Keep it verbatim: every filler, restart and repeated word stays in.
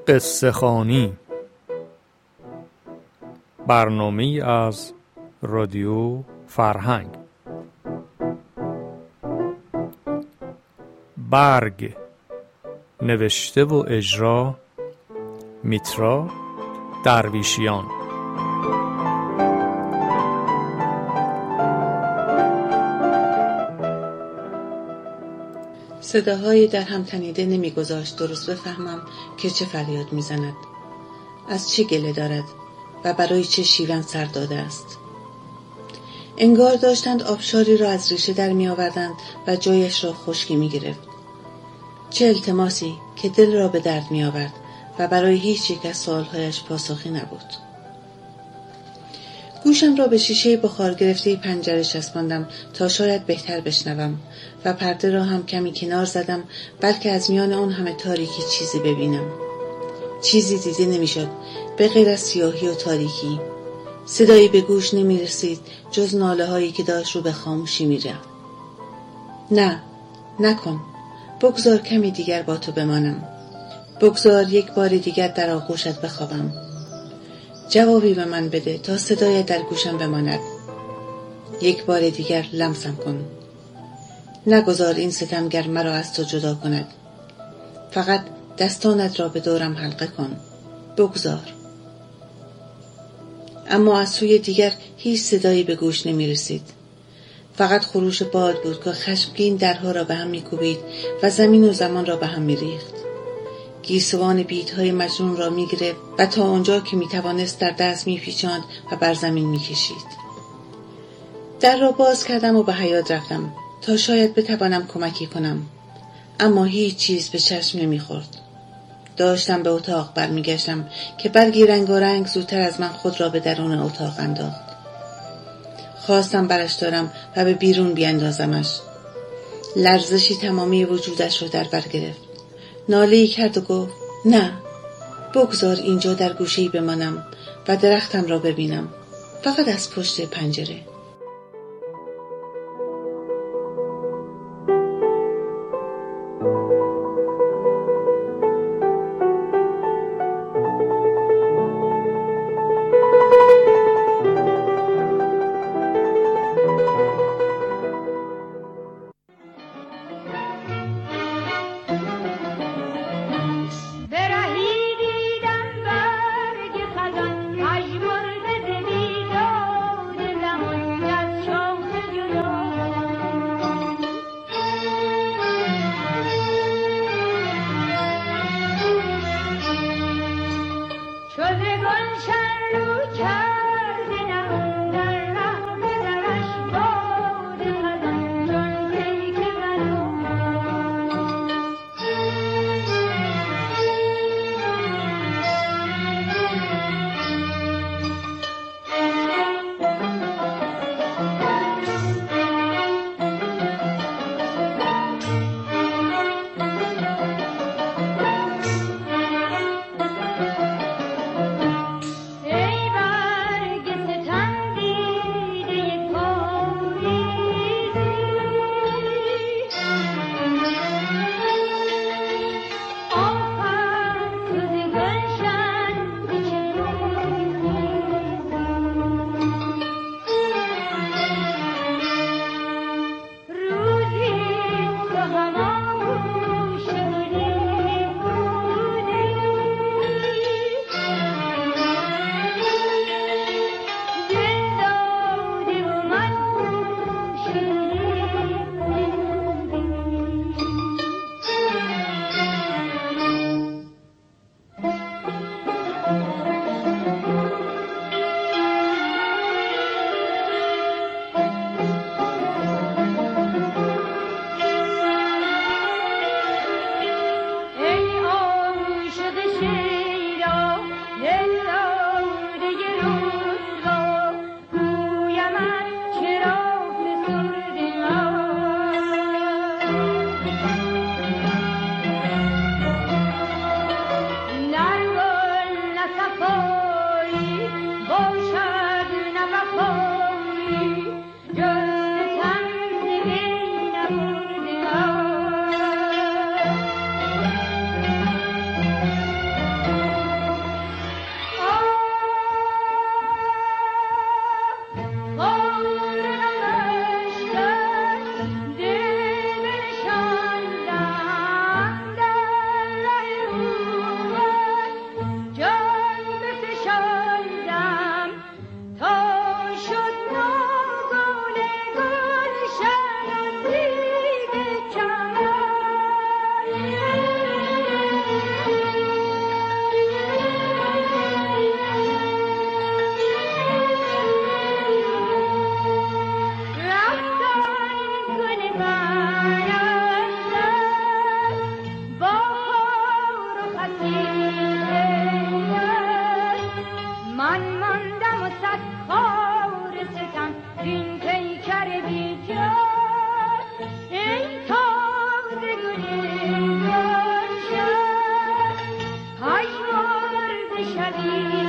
قصه خوانی، برنامه‌ای از رادیو فرهنگ. برگ، نوشته و اجرا میترا درویشیان. صداهای در هم تنیده نمیگذاشت درست بفهمم که چه فریاد میزند، از چه گله دارد و برای چه شیون سر داده است. انگار داشتند آبشاری را از ریشه در می آوردند و جایش را خشکی می گرفت. چه التماسی که دل را به درد می آورد و برای هیچ یک از سوالهایش پاسخی نبود. گوشم را به شیشه بخار گرفته پنجره چسباندم تا شاید بهتر بشنوم و پرده را هم کمی کنار زدم، بلکه از میان آن همه تاریکی چیزی ببینم. چیزی دیده نمیشد به غیر از سیاهی و تاریکی. صدایی به گوش نمی رسید جز ناله هایی که داشت رو به خاموشی می رفت. نه، نکن. بگذار کمی دیگر با تو بمانم. بگذار یک بار دیگر در آغوشت بخوابم. جوابی به من بده تا صدایت در گوشم بماند. یک بار دیگر لمسم کن. نگذار این ستمگر مرا از تو جدا کند. فقط دستانت را به دورم حلقه کن. بگذار. اما از سوی دیگر هیچ صدایی به گوش نمی رسید. فقط خروش باد بود که خشمگین درها را به هم می کوبید و زمین و زمان را به هم می ریخت. گیسوان بیتهای مجنون را می گرفت و تا آنجا که می توانست در دست می پیچاند و بر زمین می کشید. در را باز کردم و به حیاط رفتم تا شاید بتوانم کمکی کنم، اما هیچ چیز به چشم نمی خورد. داشتم به اتاق برمیگشتم که برگی رنگارنگ زودتر از من خود را به درون اتاق انداخت. خواستم برش دارم و به بیرون بیاندازمش. لرزشی تمامی وجودش را در بر گرفت. ناله‌ای کرد و گفت نه، بگذار اینجا در گوشه‌ای بمانم و درختم را ببینم، فقط از پشت پنجره. شنوی